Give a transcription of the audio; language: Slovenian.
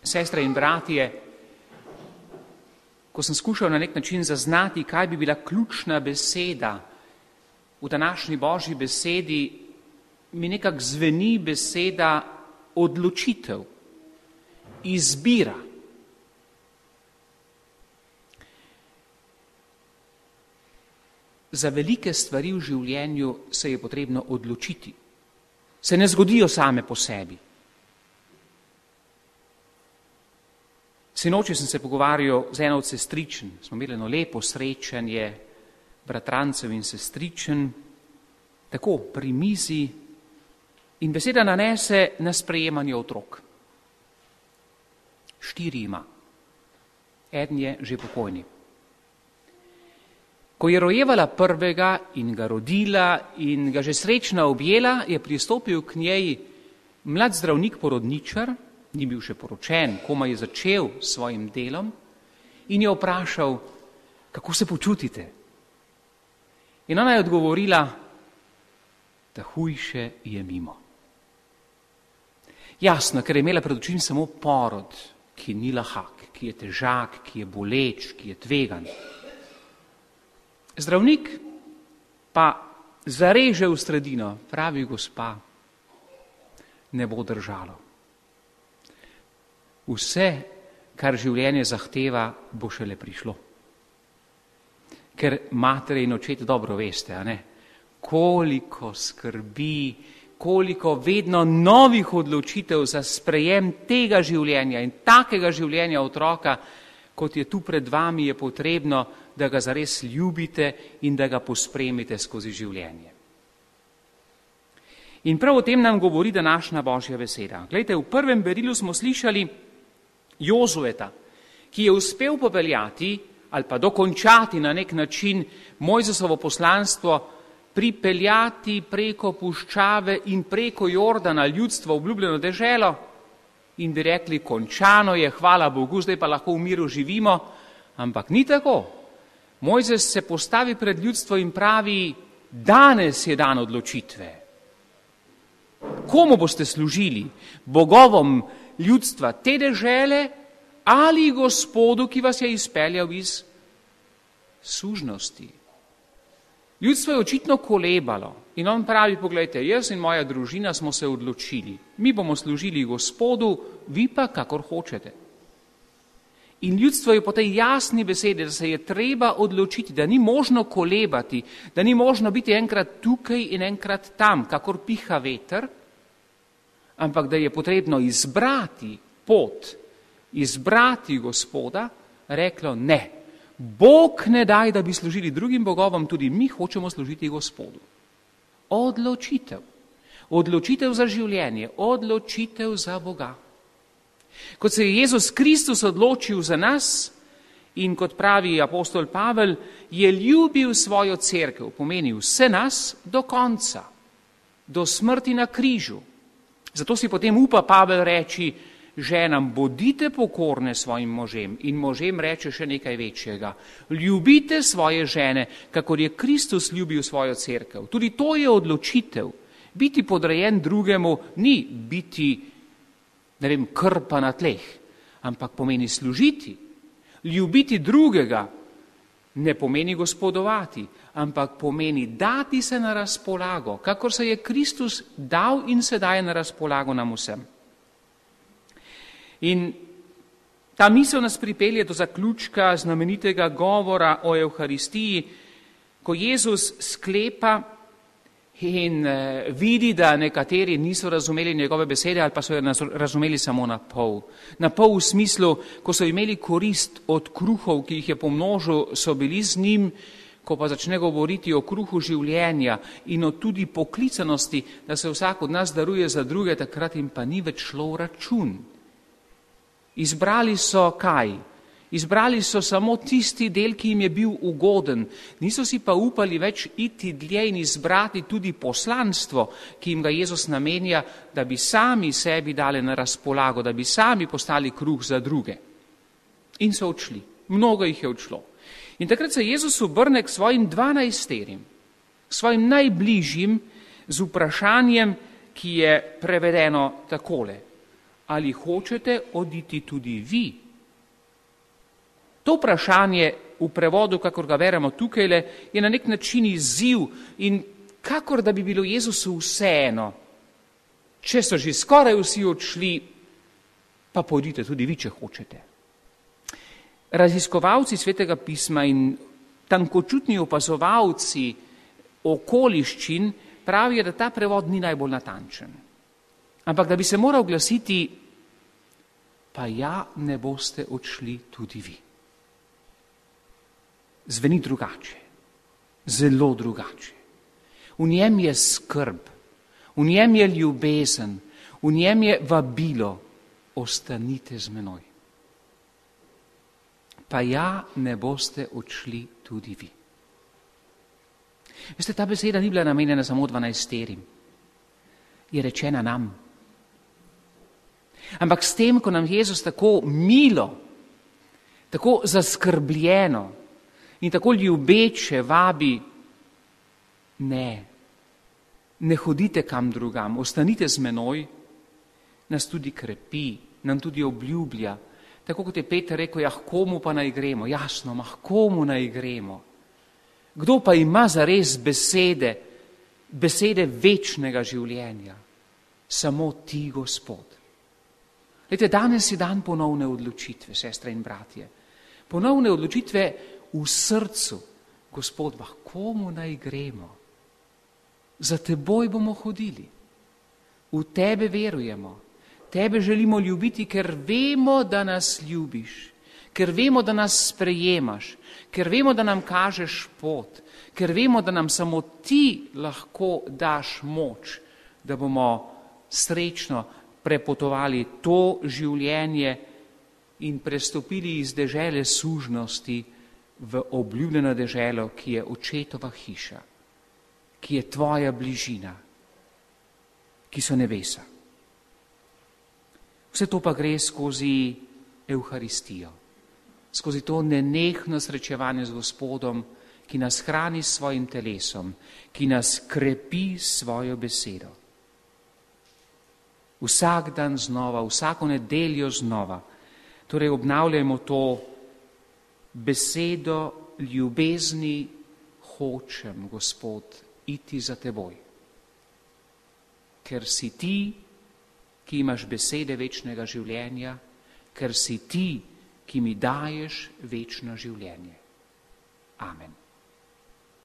Sestre in bratje, ko sem skušal na nek način zaznati, kaj bi bila ključna beseda v današnji Božji besedi, mi nekako zveni beseda odločitev, izbira. Za velike stvari v življenju se je potrebno odločiti. Se ne zgodijo same po sebi. Sinoči sem se pogovarjal z eno od sestričen. Smo imeli eno lepo srečanje bratrancev in sestričen, tako pri mizi, in beseda nanese na sprejemanje otrok. 4 ima. Eden je že pokojni. Ko je rojevala prvega in ga rodila in ga že srečna objela, je pristopil k njej mlad zdravnik porodničar, ni bil še poročen, komaj je začel s svojim delom, in je vprašal, kako se počutite. In ona je odgovorila, da hujše je mimo. Jasno, ker je imela pred očmi samo porod, ki ni lahak, ki je težak, ki je boleč, ki je tvegan. Zdravnik pa zareže v sredino, pravi, gospa, ne bo držalo. Vse, kar življenje zahteva, bo šele prišlo. Ker matere in očete dobro veste, a ne? Koliko skrbi, koliko vedno novih odločitev za sprejem tega življenja in takega življenja otroka, kot je tu pred vami, je potrebno, da ga zares ljubite in da ga pospremite skozi življenje. In prav o tem nam govori današnja Božja beseda. Glejte, v prvem berilu smo slišali Jozueta, ki je uspel popeljati ali pa dokončati na nek način Mojzesovo poslanstvo, pripeljati preko puščave in preko Jordana ljudstvo v obljubljeno deželo in bi rekli, končano je, hvala Bogu, zdaj pa lahko v miru živimo, ampak ni tako. Mojzes se postavi pred ljudstvo in pravi, danes je dan odločitve. Komu boste služili? Bogovom ljudstva te dežele ali Gospodu, ki vas je izpeljal iz sužnosti. Ljudstvo je očitno kolebalo in on pravi, poglejte, jaz in moja družina smo se odločili. Mi bomo služili Gospodu, vi pa kakor hočete. In ljudstvo je po tej jasni besedi, da se je treba odločiti, da ni možno kolebati, da ni možno biti enkrat tukaj in enkrat tam, kakor piha veter, ampak da je potrebno izbrati pot, izbrati Gospoda, reklo ne. Bog ne daj, da bi služili drugim bogovom, tudi mi hočemo služiti Gospodu. Odločitev. Odločitev za življenje, odločitev za Boga. Kot se je Jezus Kristus odločil za nas in kot pravi apostol Pavel, je ljubil svojo cerkev, pomeni vse nas do konca, do smrti na križu. Zato si potem upa Pavel reči, ženam, bodite pokorne svojim možem, in možem reče še nekaj večjega. Ljubite svoje žene, kakor je Kristus ljubil svojo cerkev. Tudi to je odločitev. Biti podrejen drugemu ni biti, ne vem, krpa na tleh, ampak pomeni služiti. Ljubiti drugega ne pomeni gospodovati, ampak pomeni dati se na razpolago, kakor se je Kristus dal in se daje na razpolago nam vsem. In ta misel nas pripelje do zaključka znamenitega govora o Evharistiji, ko Jezus sklepa in vidi, da nekateri niso razumeli njegove besede ali pa so jo razumeli samo na pol. Na pol v smislu, ko so imeli korist od kruhov, ki jih je pomnožil, so bili z njim, ko pa začne govoriti o kruhu življenja in o tudi poklicanosti, da se vsak od nas daruje za druge, takrat jim pa ni več šlo v račun. Izbrali so kaj? Izbrali so samo tisti del, ki jim je bil ugoden. Niso si pa upali več iti dlje in izbrati tudi poslanstvo, ki jim ga Jezus namenja, da bi sami sebi dali na razpolago, da bi sami postali kruh za druge. In so odšli. Mnogo jih je odšlo. In takrat se Jezus obrne k svojim 12, k svojim najbližjim z vprašanjem, ki je prevedeno takole. ali hočete oditi tudi vi? To vprašanje v prevodu, kakor ga beremo tukajle, je na nek način izziv in kakor da bi bilo Jezusu vseeno. Če so že skoraj vsi odšli, pa pojdite tudi vi, če hočete. Raziskovalci Svetega pisma in tankočutni opazovalci okoliščin pravijo, da ta prevod ni najbolj natančen. Ampak da bi se moral glasiti, pa ja, ne boste odšli tudi vi. Zveni drugače, zelo drugače. V njem je skrb, v njem je ljubezen, v njem je vabilo, ostanite z menoj. Pa ja, ne boste odšli tudi vi. Veste, ta beseda ni bila namenjena samo 12, je rečena nam. Ampak s tem, ko nam Jezus tako milo, tako zaskrbljeno in tako ljubeče vabi, ne hodite kam drugam, ostanite z menoj, nas tudi krepi, nam tudi obljublja. Tako kot je Peter rekel, komu pa naj gremo? Jasno, komu naj gremo? Kdo pa ima zares besede večnega življenja? Samo ti, Gospod. Glejte, danes je dan ponovne odločitve, sestre in bratje. Ponovne odločitve v srcu. Gospod, komu naj gremo? Za teboj bomo hodili. V tebe verujemo. Tebe želimo ljubiti, ker vemo, da nas ljubiš, ker vemo, da nas sprejemaš, ker vemo, da nam kažeš pot, ker vemo, da nam samo ti lahko daš moč, da bomo srečno prepotovali to življenje in prestopili iz dežele sužnosti v obljubljeno deželo, ki je očetova hiša, ki je tvoja bližina, ki so nebesa. Vse to pa gre skozi Evharistijo, skozi to nenehno srečevanje z Gospodom, ki nas hrani s svojim telesom, ki nas krepi s svojo besedo. Vsak dan znova, vsako nedeljo znova, torej obnavljajmo to besedo ljubezni, hočem, Gospod, iti za teboj. Ker si ti, ki imaš besede večnega življenja, ker si ti, ki mi daješ večno življenje. Amen.